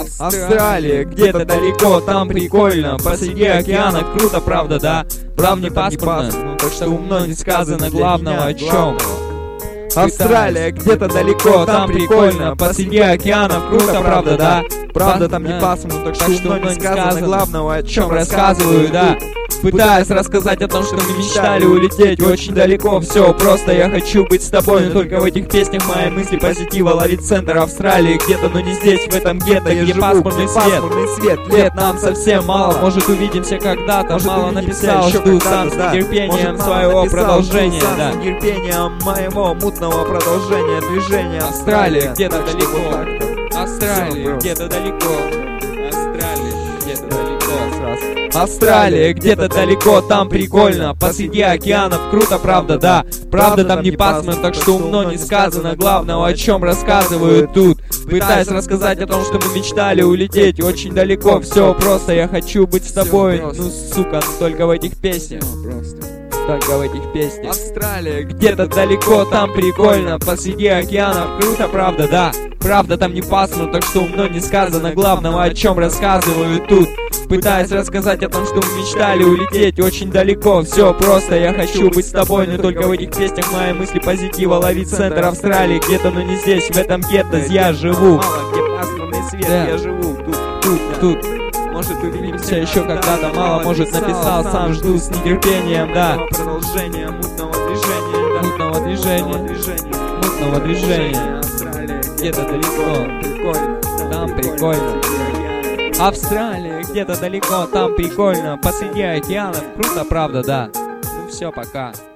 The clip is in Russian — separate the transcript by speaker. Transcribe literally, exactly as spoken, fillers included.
Speaker 1: Австралия, где-то далеко, там прикольно, посреди океана, круто, правда, да? Правда, не паспортно, так что умно не сказано главного о чем. Австралия, где-то далеко, там прикольно, посреди океана, круто, правда, да? Правда, там не пасмурно, так что умно не сказано главного, о чем рассказываю, да? Пытаюсь рассказать о том, что мы мечтали улететь очень далеко. Все просто, я хочу быть с тобой, но только в этих песнях мои мысли позитива ловит центр Австралии где-то, но не здесь, в этом гетто, где пасмурный свет. свет Лет нам совсем мало, может увидимся когда-то. Мало написал, жду сам с нетерпением своего продолжения, да. С нетерпением моего мутного продолжения движения. Австралия, где-то далеко. Австралия, где-то далеко. Австралия, где-то далеко. Австралия, где-то далеко, там прикольно, посреди океанов, круто, правда, да? Правда, там не пасмурно, так что умно не сказано главного, о чем рассказываю тут. Пытаюсь рассказать о том, что мы мечтали улететь очень далеко. Все просто, я хочу быть с тобой. Ну, сука, только в этих песнях. Только в этих песнях. Австралия, где-то далеко, там прикольно, посреди океанов, круто, правда, да? Правда, там не пасмурно, так что умно не сказано главного, о чем рассказываю тут. Пытаюсь рассказать о том, что мы мечтали улететь очень далеко. Все просто, я хочу быть с тобой, но только в этих песнях мои мысли позитива ловит центр Австралии где-то, но не здесь, в этом гетто я живу. Мало где пасмурный свет, да. Я живу тут, тут, тут. Может увидимся еще когда-то, мало, может написал сам, жду с нетерпением, да. Продолжение мутного движения, да. Мутного движения, мутного движения. Австралия, где-то далеко, прикольно, там прикольно. Австралия, где-то далеко, там прикольно, посреди океанов, круто, правда, да? Ну все, пока.